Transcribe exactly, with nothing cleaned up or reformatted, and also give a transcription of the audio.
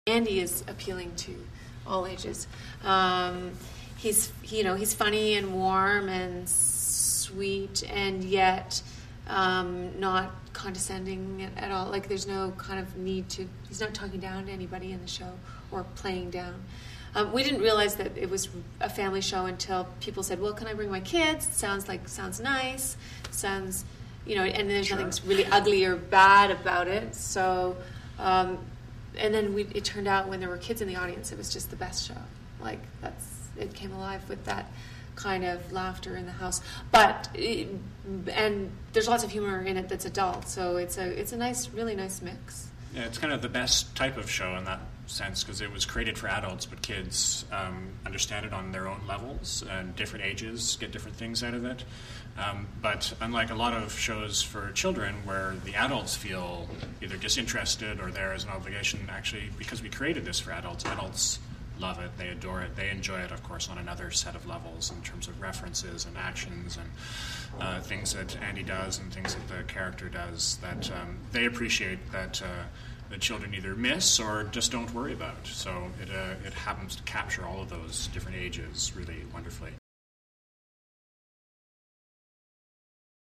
Andy is appealing to all ages. Um, he's you know he's funny and warm and sweet, and yet um, not condescending at all. Like there's no kind of need to. He's not talking down to anybody in the show or playing down. Um, we didn't realize that it was a family show until people said, "Well, can I bring my kids?" It sounds like sounds nice. Sounds, you know, and there's Sure. nothing really ugly or bad about it. So. Um, And then we, it turned out when there were kids in the audience, it was just the best show. Like that's it came alive with that kind of laughter in the house. But it, and there's lots of humor in it that's adult, so it's a it's a nice, really nice mix. Yeah, it's kind of the best type of show in that sense because it was created for adults, but kids um, understand it on their own levels, and different ages get different things out of it. Um, but unlike a lot of shows for children where the adults feel either disinterested or there as an obligation, actually, because we created this for adults, adults love it, they adore it, they enjoy it, of course, on another set of levels in terms of references and actions and uh, things that Andy does and things that the character does that um, they appreciate that uh, the children either miss or just don't worry about. So it uh, it happens to capture all of those different ages really wonderfully.